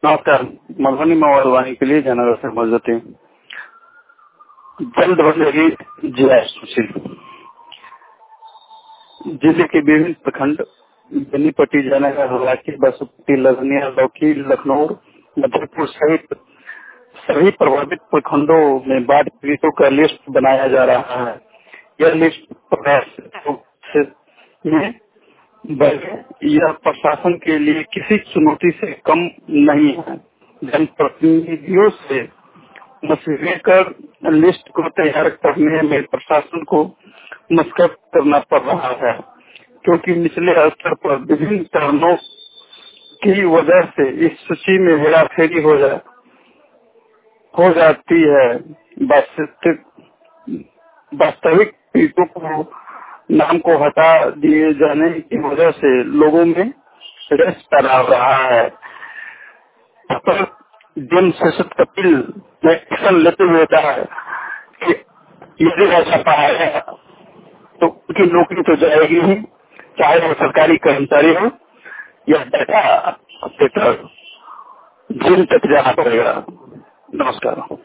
नमस्कार। मधुबनी मवालवाणी के लिए जयनगर से मौजूद थे। जल्द बनेगी जिला सूची। जिले के विभिन्न प्रखंड बेनीपट्टी, जयनगर, हलाकी, बसुपट्टी, लदनिया, लौकी, लखनऊ, मधुपुर सहित सभी प्रभावित प्रखंडों में बाढ़ पीड़ितों का लिस्ट बनाया जा रहा है। यह लिस्ट में यह प्रशासन के लिए किसी चुनौती से कम नहीं है। जनप्रतिनिधियों से मशवरे कर लिस्ट को तैयार करने में प्रशासन को मशक्कत करना पड़ रहा है, क्योंकि निचले स्तर पर विभिन्न कारणों की वजह से इस सूची में हेराफेरी हो जाती है। वास्तविक पीड़ितों को नाम को हटा दिए जाने की वजह से लोगों में रस पैदा हो रहा है। पर डीएम शशत कपिल ने एक्शन लेते हुए कहा है कि यदि ऐसा पाया तो उनकी नौकरी तो जाएगी ही, चाहे वो सरकारी कर्मचारी हो या डाटा ऑपरेटर, जेल तक जाना पड़ेगा। नमस्कार।